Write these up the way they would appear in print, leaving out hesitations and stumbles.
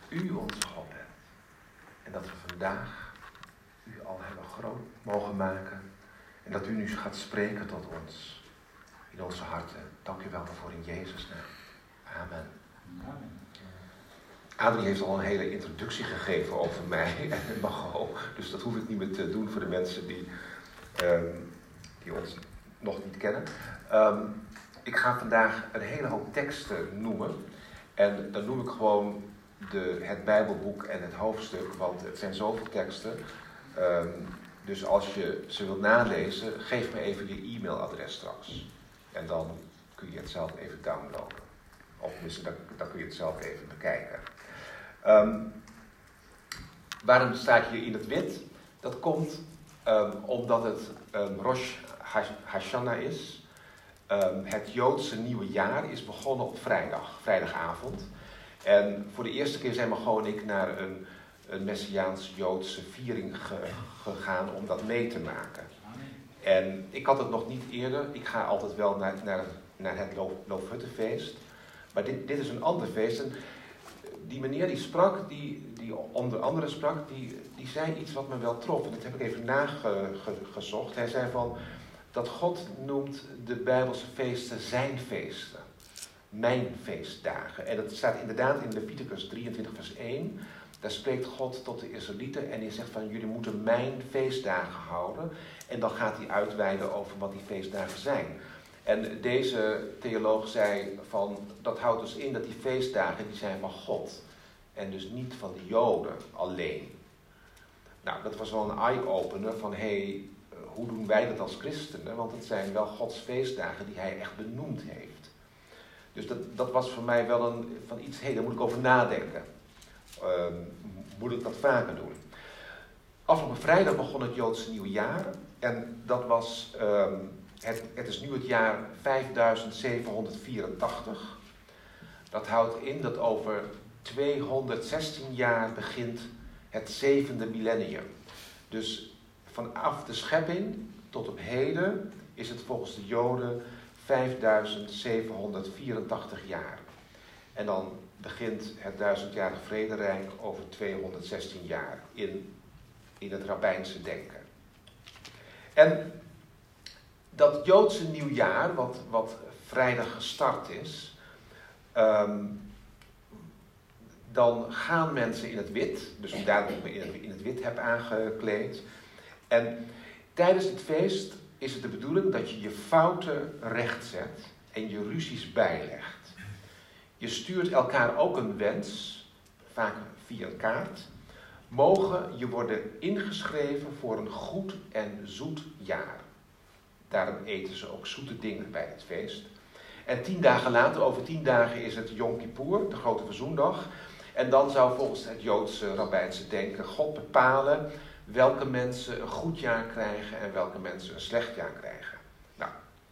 u onze God bent. En dat we vandaag u al hebben groot mogen maken. En dat u nu gaat spreken tot ons. In onze harten. Dank u wel daarvoor in Jezus' naam. Amen. Adrie heeft al een hele introductie gegeven over mij en Mago. Dus dat hoef ik niet meer te doen voor de mensen die ons nog niet kennen. Ik ga vandaag een hele hoop teksten noemen. En dan noem ik gewoon het Bijbelboek en het hoofdstuk, want het zijn zoveel teksten. Dus als je ze wilt nalezen, geef me even je e-mailadres straks. En dan kun je het zelf even downloaden. Of tenminste, dan kun je het zelf even bekijken. Waarom staat hier in het wit? Dat komt omdat het Rosh Hashanah is. Het Joodse nieuwe jaar is begonnen op vrijdagavond. En voor de eerste keer zijn Mago en ik naar een Messiaans-Joodse viering gegaan om dat mee te maken. En ik had het nog niet eerder. Ik ga altijd wel naar het Loofhuttenfeest. Maar dit is een ander feest. En die meneer die sprak, die onder andere sprak, die zei iets wat me wel trof. En dat heb ik even nagezocht. Hij zei van dat God noemt de Bijbelse feesten zijn feesten. Mijn feestdagen. En dat staat inderdaad in Leviticus 23 vers 1. Daar spreekt God tot de Israëlieten en hij zegt van jullie moeten mijn feestdagen houden. En dan gaat hij uitweiden over wat die feestdagen zijn. En deze theoloog zei van dat houdt dus in dat die feestdagen die zijn van God. En dus niet van de Joden alleen. Nou, dat was wel een eye-opener van hoe doen wij dat als christenen? Want het zijn wel Gods feestdagen die hij echt benoemd heeft. Dus dat was voor mij wel van iets, daar moet ik over nadenken. Moet ik dat vaker doen? Afgelopen vrijdag begon het Joodse nieuwe jaar. En dat was, het is nu het jaar 5784. Dat houdt in dat over 216 jaar begint het 7e millennium. Dus vanaf de schepping tot op heden is het volgens de Joden 5784 jaar. En dan begint het 1000-jarig vrederijk over 216 jaar in het rabbijnse denken. En dat Joodse nieuwjaar, wat vrijdag gestart is, dan gaan mensen in het wit, dus vandaar dat ik me in het wit heb aangekleed. En tijdens het feest is het de bedoeling dat je je fouten rechtzet en je ruzies bijlegt. Je stuurt elkaar ook een wens, vaak via een kaart. Mogen je worden ingeschreven voor een goed en zoet jaar. Daarom eten ze ook zoete dingen bij het feest. En 10 dagen later, over 10 dagen, is het Yom Kippur, de grote verzoendag. En dan zou volgens het Joodse rabbijnse denken God bepalen welke mensen een goed jaar krijgen en welke mensen een slecht jaar krijgen. Nou,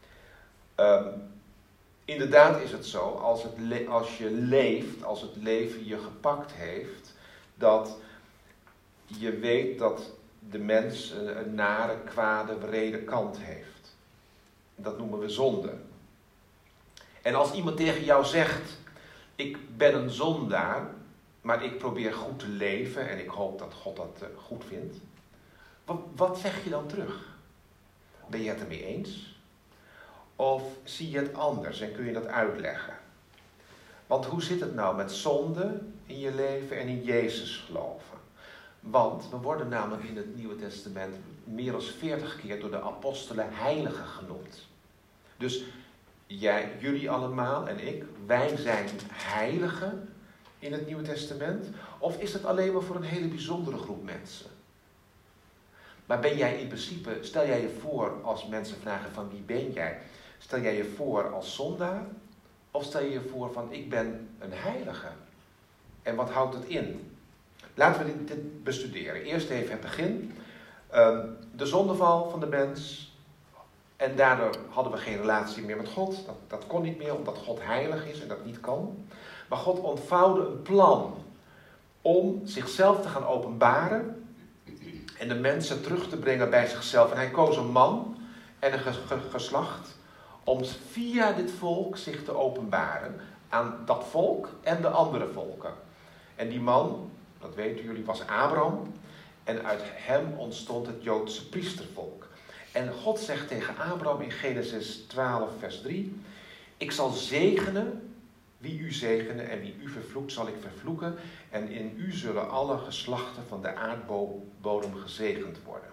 inderdaad is het zo, als je leeft, als het leven je gepakt heeft, dat je weet dat de mens een nare, kwade, wrede kant heeft. Dat noemen we zonde. En als iemand tegen jou zegt, ik ben een zondaar, maar ik probeer goed te leven en ik hoop dat God dat goed vindt. Wat zeg je dan terug? Ben je het ermee eens? Of zie je het anders en kun je dat uitleggen? Want hoe zit het nou met zonde in je leven en in Jezus geloven? Want we worden namelijk in het Nieuwe Testament meer dan 40 keer door de apostelen heiligen genoemd. Dus jullie allemaal en ik, wij zijn heiligen in het Nieuwe Testament? Of is het alleen maar voor een hele bijzondere groep mensen? Maar ben jij in principe, stel jij je voor als mensen vragen van wie ben jij? Stel jij je voor als zondaar? Of stel je je voor van ik ben een heilige? En wat houdt het in? Laten we dit bestuderen. Eerst even het begin. De zondeval van de mens. En daardoor hadden we geen relatie meer met God. Dat kon niet meer, omdat God heilig is en dat niet kan. Maar God ontvouwde een plan om zichzelf te gaan openbaren en de mensen terug te brengen bij zichzelf. En hij koos een man en een geslacht om via dit volk zich te openbaren aan dat volk en de andere volken. En die man, dat weten jullie, was Abraham. En uit hem ontstond het Joodse priestervolk. En God zegt tegen Abraham in Genesis 12 vers 3... Ik zal zegenen wie u zegenen en wie u vervloekt zal ik vervloeken. En in u zullen alle geslachten van de aardbodem gezegend worden.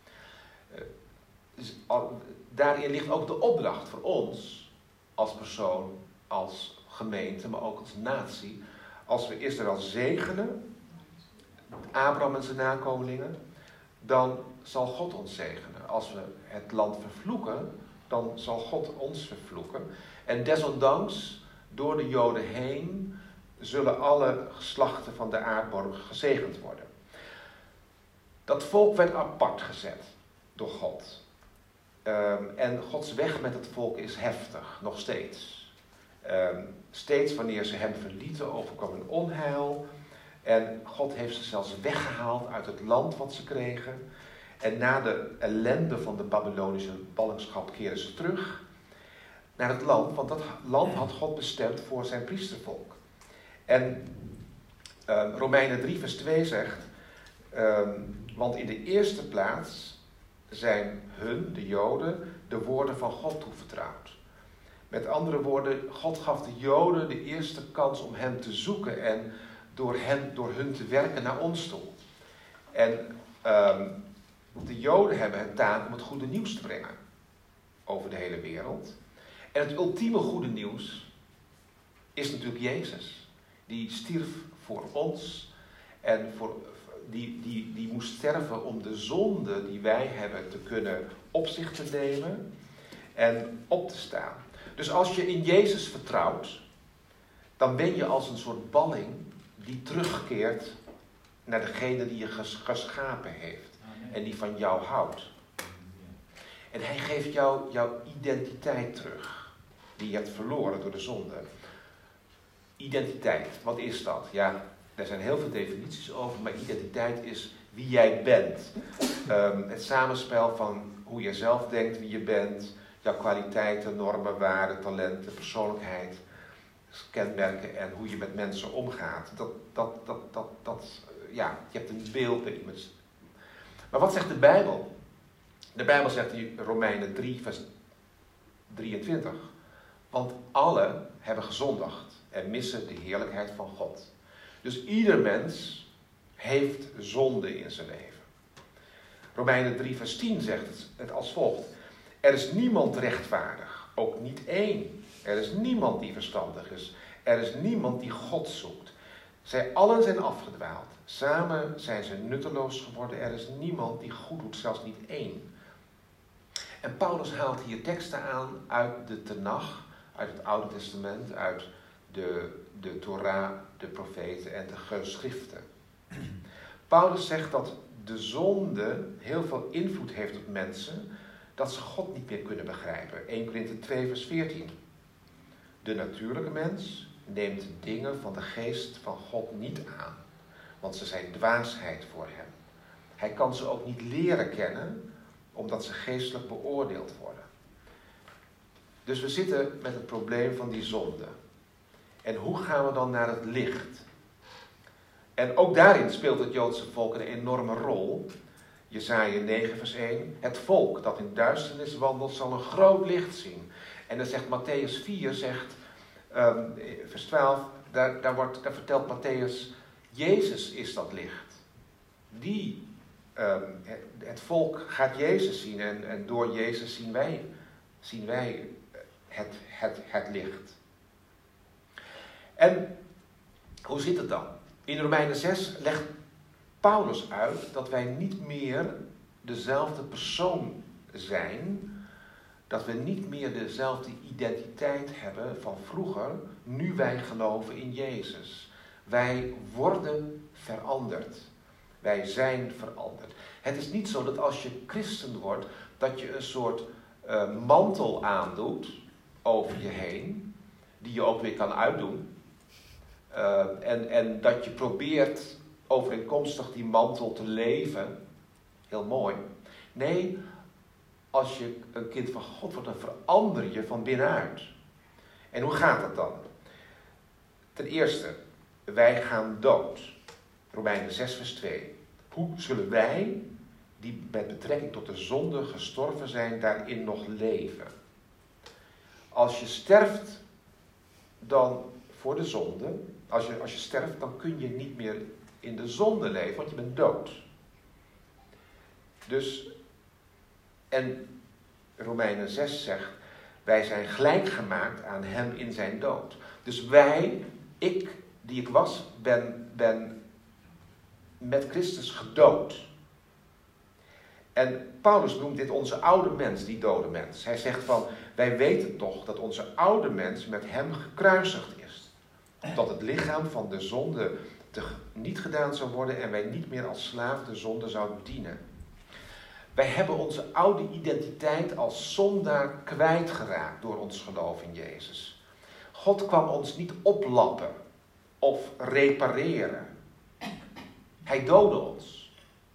Dus daarin ligt ook de opdracht voor ons als persoon, als gemeente, maar ook als natie. Als we Israël zegenen, Abraham en zijn nakomelingen, dan zal God ons zegenen. Als we het land vervloeken, dan zal God ons vervloeken. En desondanks, door de Joden heen, zullen alle geslachten van de aardbodem gezegend worden. Dat volk werd apart gezet door God. En Gods weg met het volk is heftig, nog steeds. Steeds wanneer ze hem verlieten, overkwam een onheil. En God heeft ze zelfs weggehaald uit het land wat ze kregen. En na de ellende van de Babylonische ballingschap keren ze terug naar het land. Want dat land had God bestemd voor zijn priestervolk. En Romeinen 3 vers 2 zegt... want in de eerste plaats zijn hun, de Joden, de woorden van God toevertrouwd. Met andere woorden, God gaf de Joden de eerste kans om hem te zoeken en door hun te werken naar ons toe. En de Joden hebben het taak om het goede nieuws te brengen over de hele wereld. En het ultieme goede nieuws is natuurlijk Jezus. Die stierf voor ons en die moest sterven om de zonde die wij hebben te kunnen op zich te nemen en op te staan. Dus als je in Jezus vertrouwt, dan ben je als een soort balling die terugkeert naar degene die je geschapen heeft en die van jou houdt. En hij geeft jou jouw identiteit terug, die je hebt verloren door de zonde. Identiteit, wat is dat? Ja, er zijn heel veel definities over, maar identiteit is wie jij bent. Het samenspel van hoe je zelf denkt, wie je bent, jouw kwaliteiten, normen, waarden, talenten, persoonlijkheid, kenmerken en hoe je met mensen omgaat. Ja, je hebt een beeld bij iemand. Maar wat zegt de Bijbel? De Bijbel zegt in Romeinen 3 vers 23. Want alle hebben gezondigd en missen de heerlijkheid van God. Dus ieder mens heeft zonde in zijn leven. Romeinen 3 vers 10 zegt het als volgt. Er is niemand rechtvaardig, ook niet één. Er is niemand die verstandig is. Er is niemand die God zoekt. Zij allen zijn afgedwaald. Samen zijn ze nutteloos geworden. Er is niemand die goed doet, zelfs niet één. En Paulus haalt hier teksten aan uit de Tenach, uit het Oude Testament, uit de Torah, de profeten en de geschriften. Paulus zegt dat de zonde heel veel invloed heeft op mensen, dat ze God niet meer kunnen begrijpen. 1 Korinthe 2 vers 14. De natuurlijke mens neemt de dingen van de geest van God niet aan, want ze zijn dwaasheid voor hem. Hij kan ze ook niet leren kennen, omdat ze geestelijk beoordeeld worden. Dus we zitten met het probleem van die zonde. En hoe gaan we dan naar het licht? En ook daarin speelt het Joodse volk een enorme rol. Jesaja 9 vers 1. Het volk dat in duisternis wandelt zal een groot licht zien. En dan zegt Matthäus 4, vers 12, daar vertelt Matthäus, Jezus is dat licht. Het volk gaat Jezus zien en door Jezus zien wij het licht. En hoe zit het dan? In Romeinen 6 legt Paulus uit dat wij niet meer dezelfde persoon zijn, dat we niet meer dezelfde identiteit hebben van vroeger, nu wij geloven in Jezus. Wij worden veranderd. Wij zijn veranderd. Het is niet zo dat als je christen wordt, dat je een soort mantel aandoet over je heen, die je ook weer kan uitdoen. En dat je probeert overeenkomstig die mantel te leven. Heel mooi. Nee, als je een kind van God wordt, dan verander je van binnenuit. En hoe gaat dat dan? Ten eerste, wij gaan dood. Romeinen 6 vers 2. Hoe zullen wij, die met betrekking tot de zonde gestorven zijn, daarin nog leven? Als je sterft dan voor de zonde, als je sterft, dan kun je niet meer in de zonde leven, want je bent dood. Dus, en Romeinen 6 zegt, wij zijn gelijk gemaakt aan hem in zijn dood. Dus wij, ik die ik was, ben met Christus gedood. En Paulus noemt dit onze oude mens, die dode mens. Hij zegt van, wij weten toch dat onze oude mens met hem gekruisigd is. Dat het lichaam van de zonde niet gedaan zou worden en wij niet meer als slaaf de zonde zouden dienen. Wij hebben onze oude identiteit als zondaar kwijtgeraakt door ons geloof in Jezus. God kwam ons niet oplappen of repareren. Hij doodde ons.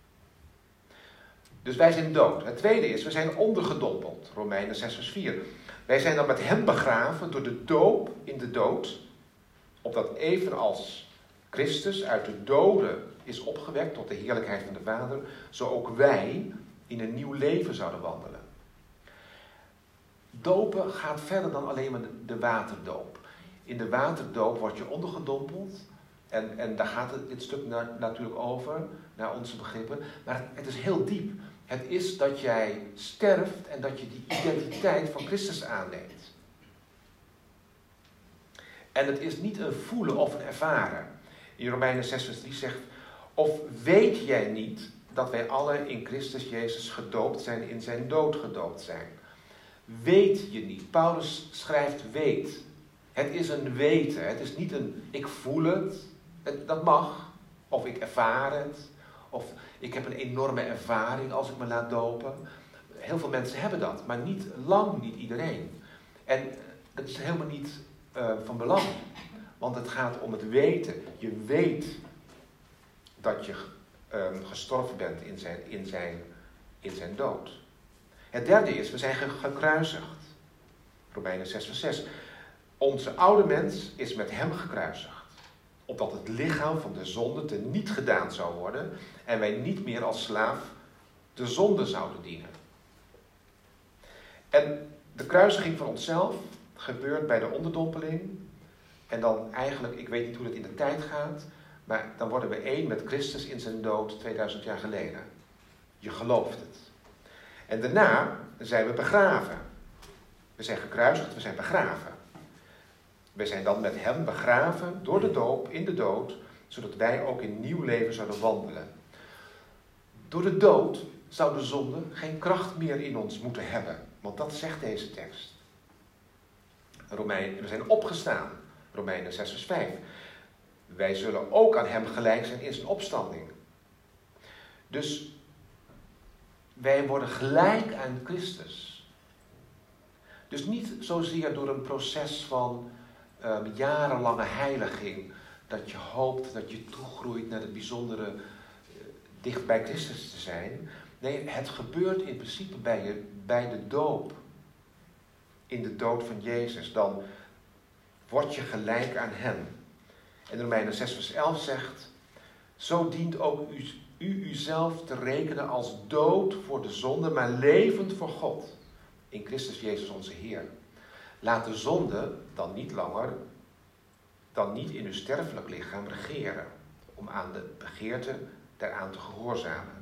Dus wij zijn dood. Het tweede is, we zijn ondergedompeld. Romeinen 6 vers 4. Wij zijn dan met hem begraven door de doop in de dood. Opdat evenals Christus uit de doden is opgewekt tot de heerlijkheid van de Vader, zo ook wij in een nieuw leven zouden wandelen. Dopen gaat verder dan alleen maar de waterdoop. In de waterdoop word je ondergedompeld. En daar gaat dit stuk natuurlijk over, naar onze begrippen. Maar het is heel diep. Het is dat jij sterft en dat je die identiteit van Christus aanneemt. En het is niet een voelen of een ervaren. In Romeinen 6 vers 3 zegt, of weet jij niet dat wij alle in Christus Jezus gedoopt zijn, in zijn dood gedoopt zijn? Weet je niet? Paulus schrijft weet. Het is een weten. Het is niet een ik voel het. Dat mag. Of ik ervaar het. Of ik heb een enorme ervaring als ik me laat dopen. Heel veel mensen hebben dat, maar lang niet iedereen. En dat is helemaal niet van belang. Want het gaat om het weten. Je weet dat je gestorven bent in zijn dood. Het derde is, we zijn gekruisigd. Romeinen 6 vers 6. Onze oude mens is met hem gekruisigd. Opdat het lichaam van de zonde teniet gedaan zou worden. En wij niet meer als slaaf de zonde zouden dienen. En de kruisiging van onszelf gebeurt bij de onderdompeling. En dan eigenlijk, ik weet niet hoe dat in de tijd gaat. Maar dan worden we één met Christus in zijn dood 2000 jaar geleden. Je gelooft het. En daarna zijn we begraven. We zijn gekruisigd, we zijn begraven. We zijn dan met hem begraven door de doop in de dood, zodat wij ook in nieuw leven zouden wandelen. Door de dood zou de zonde geen kracht meer in ons moeten hebben. Want dat zegt deze tekst. We zijn opgestaan. Romeinen 6 vers 5. Wij zullen ook aan hem gelijk zijn in zijn opstanding. Dus wij worden gelijk aan Christus. Dus niet zozeer door een proces van jarenlange heiliging, dat je hoopt dat je toegroeit naar het bijzondere dicht bij Christus te zijn. Nee, het gebeurt in principe bij de doop. In de dood van Jezus. Dan word je gelijk aan hem. En Romeinen 6 vers 11 zegt, zo dient ook u uzelf te rekenen als dood voor de zonde, maar levend voor God. In Christus Jezus onze Heer. Laat de zonde dan niet in uw sterfelijk lichaam regeren, om aan de begeerte daaraan te gehoorzamen.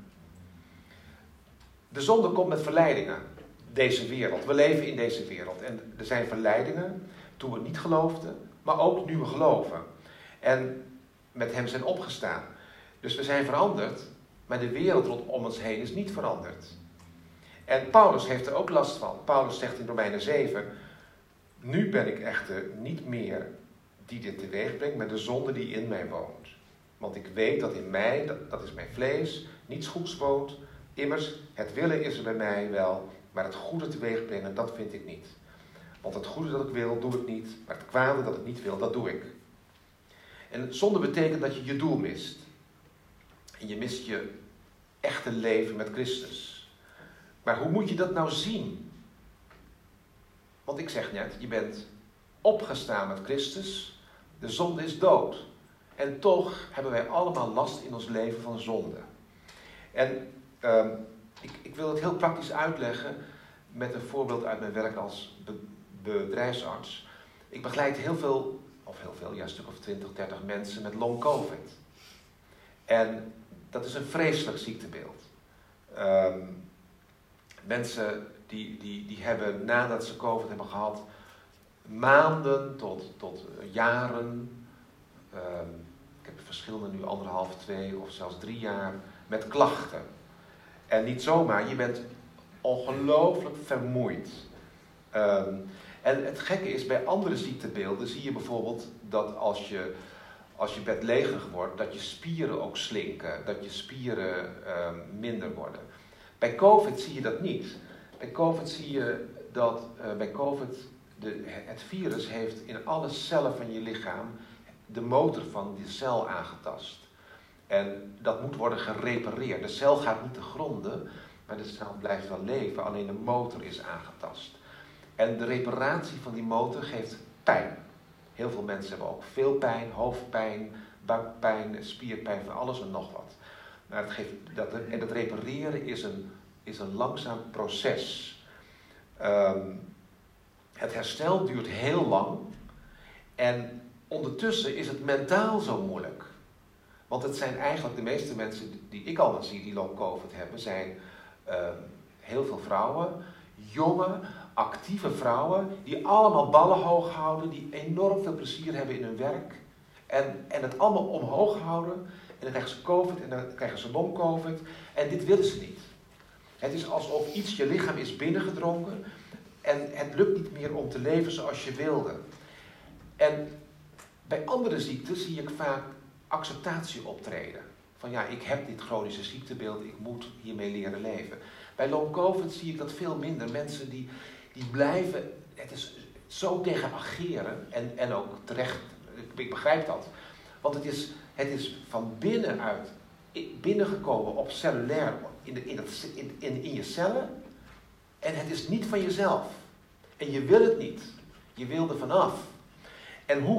De zonde komt met verleidingen, deze wereld. We leven in deze wereld. En er zijn verleidingen toen we niet geloofden, maar ook nu we geloven. En met hem zijn opgestaan. Dus we zijn veranderd, maar de wereld rondom ons heen is niet veranderd. En Paulus heeft er ook last van. Paulus zegt in Romeinen 7, nu ben ik echter niet meer die dit teweeg brengt, maar de zonde die in mij woont. Want ik weet dat in mij, dat is mijn vlees, niets goeds woont. Immers, het willen is er bij mij wel, maar het goede teweeg brengen, dat vind ik niet. Want het goede dat ik wil, doe ik niet, maar het kwade dat ik niet wil, dat doe ik. En zonde betekent dat je je doel mist. En je mist je echte leven met Christus. Maar hoe moet je dat nou zien? Want ik zeg net, je bent opgestaan met Christus. De zonde is dood. En toch hebben wij allemaal last in ons leven van zonde. En ik wil het heel praktisch uitleggen met een voorbeeld uit mijn werk als bedrijfsarts. Ik begeleid een stuk of 20, 30 mensen met long covid. En dat is een vreselijk ziektebeeld. Mensen die hebben nadat ze covid hebben gehad, maanden tot jaren, ik heb verschillende nu 1,5, 2 of zelfs 3 jaar, met klachten. En niet zomaar, je bent ongelooflijk vermoeid. En het gekke is, bij andere ziektebeelden zie je bijvoorbeeld dat als je bedlegerig wordt, dat je spieren ook slinken, dat je spieren minder worden. Bij COVID zie je dat niet. Bij COVID zie je dat het virus heeft in alle cellen van je lichaam de motor van die cel aangetast. En dat moet worden gerepareerd. De cel gaat niet te gronden, maar de cel blijft wel leven, alleen de motor is aangetast. En de reparatie van die motor geeft pijn. Heel veel mensen hebben ook veel pijn, hoofdpijn, buikpijn, spierpijn, van alles en nog wat. Maar dat repareren is een langzaam proces. Het herstel duurt heel lang. En ondertussen is het mentaal zo moeilijk. Want het zijn eigenlijk de meeste mensen die ik allemaal zie die long covid hebben, zijn heel veel vrouwen, jonge, actieve vrouwen, die allemaal ballen hoog houden, die enorm veel plezier hebben in hun werk. En het allemaal omhoog houden. En dan krijgen ze covid en dan krijgen ze long covid. En dit willen ze niet. Het is alsof iets je lichaam is binnengedrongen. En het lukt niet meer om te leven zoals je wilde. En bij andere ziektes zie ik vaak acceptatie optreden. Van ja, ik heb dit chronische ziektebeeld, ik moet hiermee leren leven. Bij long covid zie ik dat veel minder. Mensen die blijven, het is zo tegen ageren. En ook terecht, ik begrijp dat. Want het is van binnenuit binnengekomen op cellulair, in je cellen. En het is niet van jezelf. En je wil het niet. Je wil er vanaf. En hoe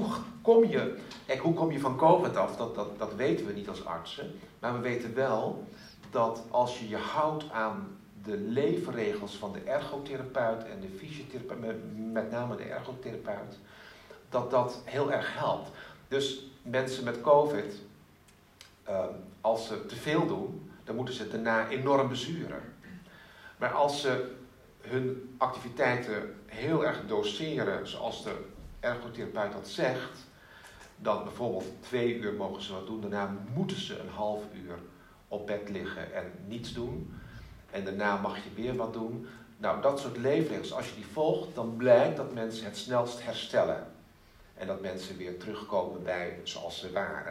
kom je van COVID af? Dat weten we niet als artsen. Maar we weten wel dat als je je houdt aan de leefregels van de ergotherapeut en de fysiotherapeut, met name de ergotherapeut, dat heel erg helpt. Dus mensen met COVID, als ze te veel doen, dan moeten ze daarna enorm bezuren. Maar als ze hun activiteiten heel erg doseren, zoals de ergotherapeut dat zegt, dan bijvoorbeeld 2 uur mogen ze wat doen, daarna moeten ze een half uur op bed liggen en niets doen. En daarna mag je weer wat doen. Nou, dat soort leefregels, als je die volgt, dan blijkt dat mensen het snelst herstellen. En dat mensen weer terugkomen bij zoals ze waren.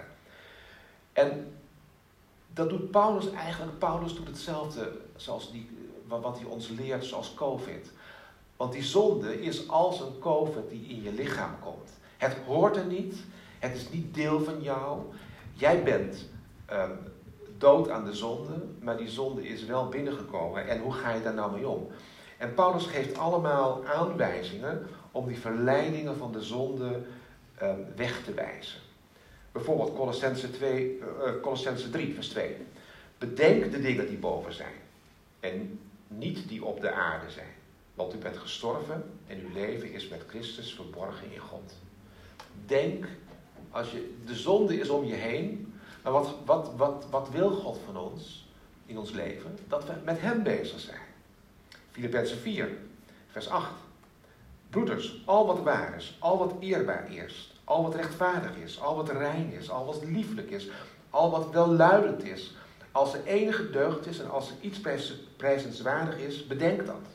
En dat doet Paulus eigenlijk. Paulus doet hetzelfde zoals wat hij ons leert zoals COVID. Want die zonde is als een COVID die in je lichaam komt. Het hoort er niet. Het is niet deel van jou. Jij bent dood aan de zonde, maar die zonde is wel binnengekomen. En hoe ga je daar nou mee om? En Paulus geeft allemaal aanwijzingen om die verleidingen van de zonde weg te wijzen. Bijvoorbeeld Kolossenzen 3, vers 2. Bedenk de dingen die boven zijn en niet die op de aarde zijn. Want u bent gestorven en uw leven is met Christus verborgen in God. Denk, de zonde is om je heen, maar wat wil God van ons in ons leven? Dat we met hem bezig zijn. Filippenzen 4, vers 8. Broeders, al wat waar is, al wat eerbaar is, al wat rechtvaardig is, al wat rein is, al wat lieflijk is, al wat welluidend is, als er enige deugd is en als er iets prijzenswaardig is, bedenk dat.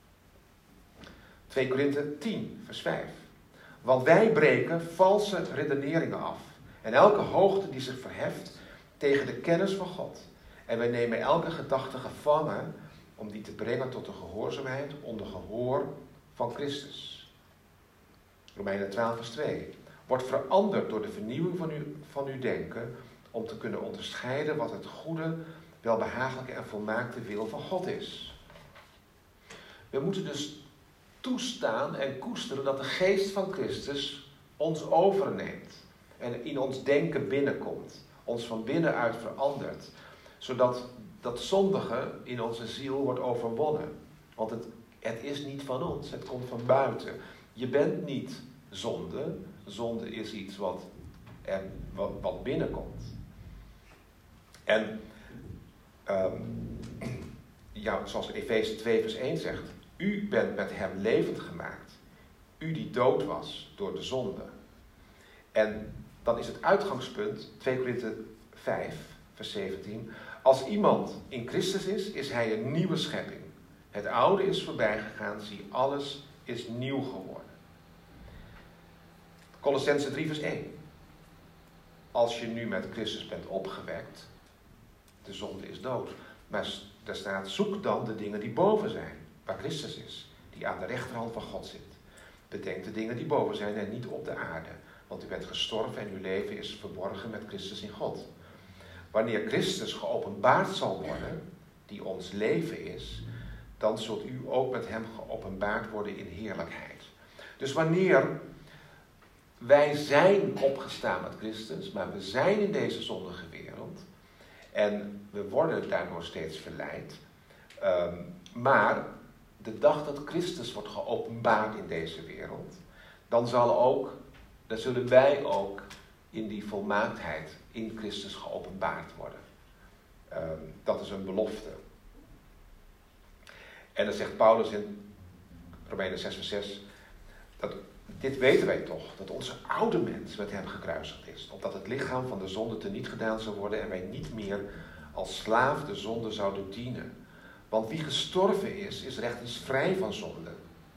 2 Korinthe 10, vers 5. Want wij breken valse redeneringen af en elke hoogte die zich verheft tegen de kennis van God. En wij nemen elke gedachte gevangen om die te brengen tot de gehoorzaamheid onder gehoor van Christus. Romeinen 12, vers 2. Wordt veranderd door de vernieuwing van uw denken om te kunnen onderscheiden wat het goede, welbehagelijke en volmaakte wil van God is. We moeten dus toestaan en koesteren dat de geest van Christus ons overneemt. en in ons denken binnenkomt. Ons van binnenuit verandert. Zodat dat zondige in onze ziel wordt overwonnen. Want het is niet van ons, het komt van buiten. Je bent niet zonde. Zonde is iets wat binnenkomt. En zoals Efeze 2 vers 1 zegt. U bent met hem levend gemaakt. U die dood was door de zonde. En dan is het uitgangspunt 2 Korinthe 5 vers 17. Als iemand in Christus is hij een nieuwe schepping. Het oude is voorbij gegaan, zie alles is nieuw geworden. Kolossenzen 3 vers 1. Als je nu met Christus bent opgewekt, de zonde is dood. Maar daar staat, zoek dan de dingen die boven zijn, waar Christus is, die aan de rechterhand van God zit. Bedenk de dingen die boven zijn en niet op de aarde, want u bent gestorven en uw leven is verborgen met Christus in God. Wanneer Christus geopenbaard zal worden, die ons leven is, dan zult u ook met hem geopenbaard worden in heerlijkheid. Dus wanneer wij zijn opgestaan met Christus, maar we zijn in deze zondige wereld en we worden daardoor steeds verleid, maar de dag dat Christus wordt geopenbaard in deze wereld, dan zullen wij ook in die volmaaktheid in Christus geopenbaard worden. Dat is een belofte. En dan zegt Paulus in Romeinen 6 vers 6, dit weten wij toch, dat onze oude mens met hem gekruisigd is, opdat het lichaam van de zonde teniet gedaan zou worden en wij niet meer als slaaf de zonde zouden dienen. Want wie gestorven is rechtens vrij van zonde.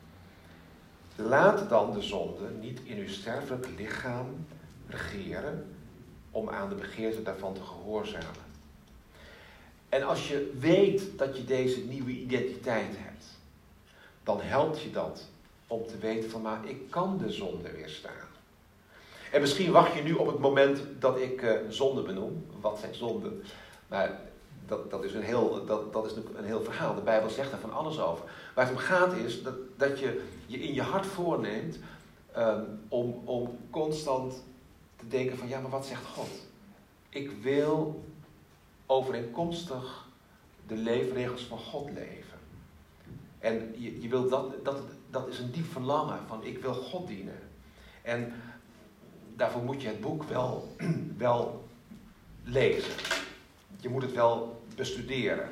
Laat dan de zonde niet in uw sterfelijk lichaam regeren, om aan de begeerte daarvan te gehoorzamen. En als je weet dat je deze nieuwe identiteit hebt, dan helpt je dat om te weten van, maar ik kan de zonde weerstaan. En misschien wacht je nu op het moment dat ik zonde benoem. Wat zijn zonden? Maar dat is natuurlijk een heel verhaal. De Bijbel zegt daar van alles over. Waar het om gaat is dat je in je hart voorneemt om constant te denken van, ja, maar wat zegt God? Ik wil overeenkomstig de leefregels van God leven. En je wil dat is een diep verlangen van, ik wil God dienen. En daarvoor moet je het boek wel lezen. Je moet het wel bestuderen.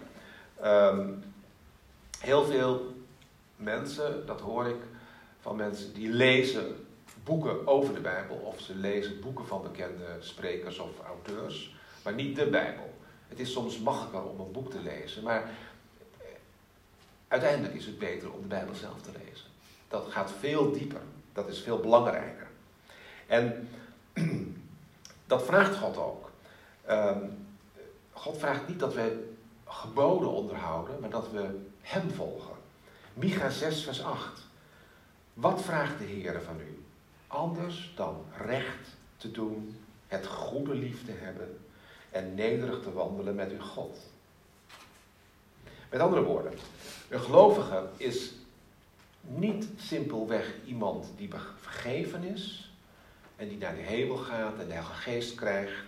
Heel veel mensen, dat hoor ik van mensen, die lezen boeken over de Bijbel, of ze lezen boeken van bekende sprekers of auteurs, maar niet de Bijbel. Het is soms makkelijker om een boek te lezen, maar uiteindelijk is het beter om de Bijbel zelf te lezen. Dat gaat veel dieper, dat is veel belangrijker. En dat vraagt God ook. God vraagt niet dat we geboden onderhouden, maar dat we hem volgen. Micha 6 vers 8. Wat vraagt de Heere van u? Anders dan recht te doen, het goede lief te hebben en nederig te wandelen met uw God. Met andere woorden, een gelovige is niet simpelweg iemand die vergeven is en die naar de hemel gaat en de Heilige Geest krijgt.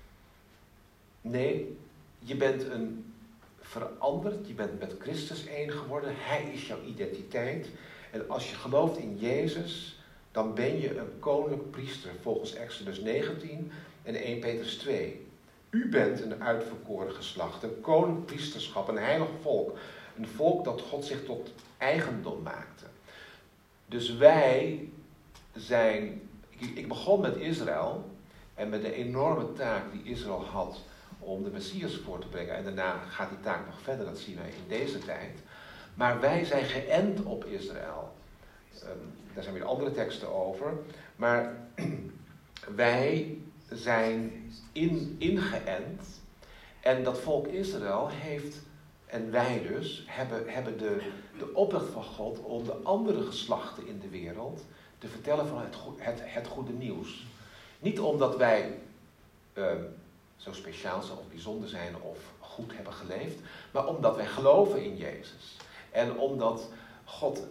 Nee, je bent veranderd, je bent met Christus één geworden, Hij is jouw identiteit. En als je gelooft in Jezus, dan ben je een koninklijk priester volgens Exodus 19 en 1 Petrus 2. U bent een uitverkoren geslacht, een koninklijk priesterschap, een heilig volk. Een volk dat God zich tot eigendom maakte. Dus wij zijn, ik begon met Israël en met de enorme taak die Israël had om de Messias voor te brengen. En daarna gaat die taak nog verder, dat zien wij in deze tijd. Maar wij zijn geënt op Israël. Daar zijn weer andere teksten over. Maar wij zijn ingeënt. En dat volk Israël heeft, en wij dus, hebben de opdracht van God om de andere geslachten in de wereld te vertellen van het goede nieuws. Niet omdat wij zo speciaal zijn of bijzonder zijn of goed hebben geleefd, maar omdat wij geloven in Jezus. En omdat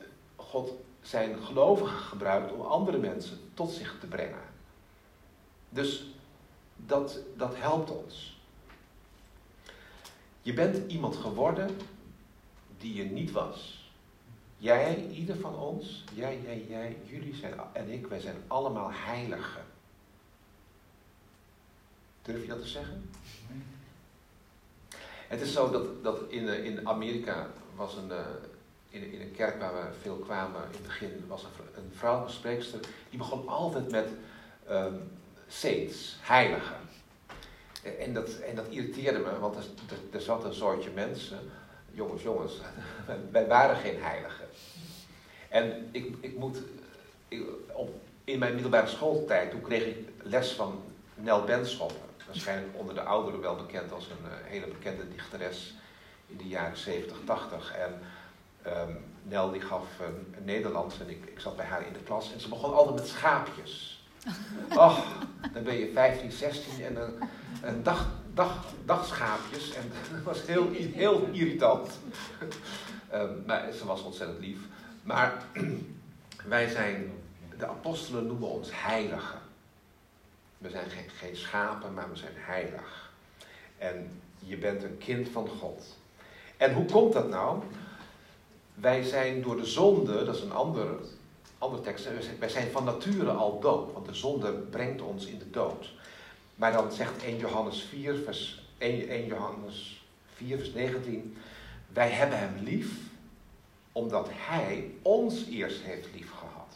God zijn gelovigen gebruikt om andere mensen tot zich te brengen. Dus dat helpt ons. Je bent iemand geworden die je niet was. Jij, ieder van ons, jij, jullie zijn, en ik, wij zijn allemaal heiligen. Durf je dat te zeggen? Het is zo dat in Amerika was in een kerk waar we veel kwamen in het begin, was een vrouwelijke spreekster, die begon altijd met saints, heiligen. En dat irriteerde me, want er zat een soortje mensen, jongens, wij waren geen heiligen. En in mijn middelbare schooltijd, toen kreeg ik les van Nel Benschop, waarschijnlijk onder de ouderen wel bekend als een hele bekende dichteres in de jaren 70, 80. En Nel die gaf Nederlands en ik zat bij haar in de klas en ze begon altijd met schaapjes. Och, dan ben je 15, 16 en een dagschaapjes en dat was heel irritant. Maar ze was ontzettend lief. Maar wij zijn, de apostelen noemen ons heiligen. We zijn geen schapen, maar we zijn heilig. En je bent een kind van God. En hoe komt dat nou? Wij zijn door de zonde, dat is een andere tekst, wij zijn van nature al dood. Want de zonde brengt ons in de dood. Maar dan zegt 1 Johannes 4 vers 19. Wij hebben hem lief, omdat hij ons eerst heeft lief gehad.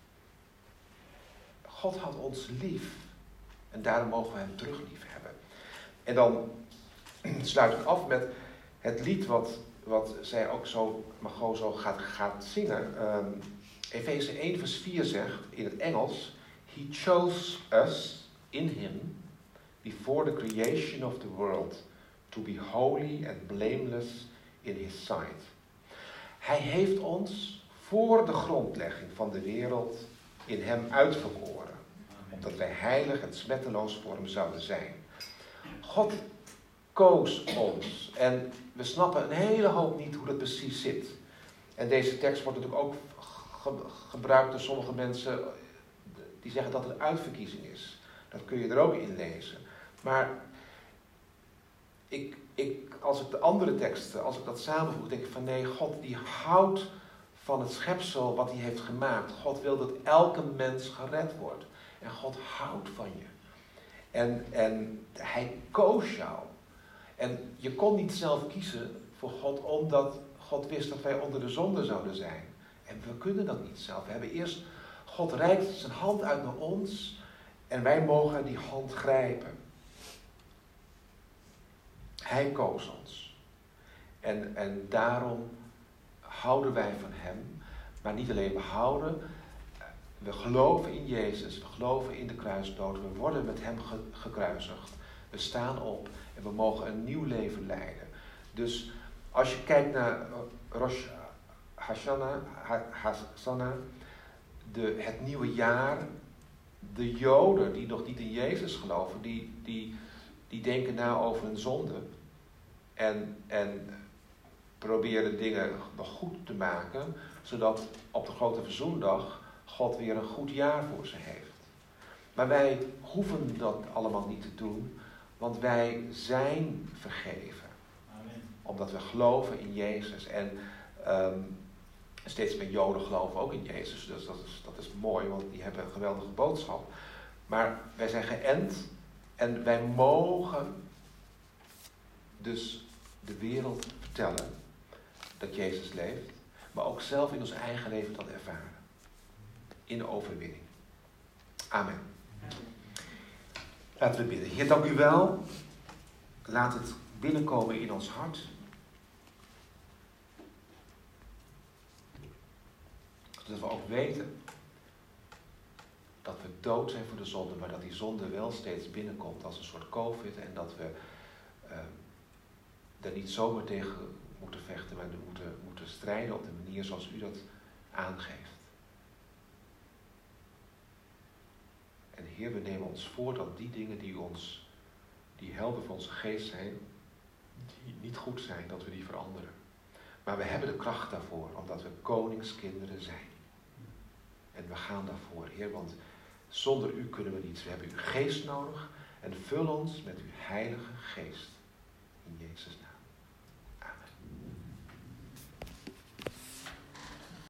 God had ons lief. En daarom mogen we hem terug lief hebben. En dan sluit ik af met het lied wat zij ook zo gaat zingen. Efeze 1 vers 4 zegt in het Engels: He chose us in him before the creation of the world to be holy and blameless in his sight. Hij heeft ons voor de grondlegging van de wereld in hem uitverkoren. Opdat wij heilig en smetteloos voor hem zouden zijn. God koos ons. En we snappen een hele hoop niet hoe dat precies zit. En deze tekst wordt natuurlijk ook gebruikt door sommige mensen die zeggen dat het een uitverkiezing is. Dat kun je er ook in lezen. Maar als ik de andere teksten, als ik dat samenvoeg, denk ik van nee, God die houdt van het schepsel wat hij heeft gemaakt. God wil dat elke mens gered wordt. En God houdt van je. En hij koos jou. En je kon niet zelf kiezen voor God, omdat God wist dat wij onder de zonde zouden zijn. En we kunnen dat niet zelf. We hebben eerst, God reikt zijn hand uit naar ons en wij mogen die hand grijpen. Hij koos ons. En daarom houden wij van hem. Maar niet alleen we houden, we geloven in Jezus, we geloven in de kruisdood, we worden met hem gekruisigd. We staan op en we mogen een nieuw leven leiden. Dus als je kijkt naar Rosh Hashanah, het nieuwe jaar, de Joden die nog niet in Jezus geloven, die denken na over hun zonde en proberen dingen nog goed te maken, zodat op de grote verzoendag God weer een goed jaar voor ze heeft. Maar wij hoeven dat allemaal niet te doen, want wij zijn vergeven. Amen. Omdat we geloven in Jezus. En steeds meer Joden geloven ook in Jezus. Dus dat is mooi, want die hebben een geweldige boodschap. Maar wij zijn geënt en wij mogen dus de wereld vertellen dat Jezus leeft. Maar ook zelf in ons eigen leven dat ervaren. In de overwinning. Amen. Laten we bidden. Heer, dank u wel. Laat het binnenkomen in ons hart. Zodat we ook weten dat we dood zijn voor de zonde, maar dat die zonde wel steeds binnenkomt als een soort COVID. En dat we daar niet zomaar tegen moeten vechten, maar moeten strijden op de manier zoals u dat aangeeft. En Heer, we nemen ons voor dat die dingen die helder voor onze geest zijn, die niet goed zijn, dat we die veranderen. Maar we hebben de kracht daarvoor, omdat we koningskinderen zijn. En we gaan daarvoor, Heer, want Zonder u kunnen we niets. We hebben uw geest nodig en vul ons met uw heilige geest.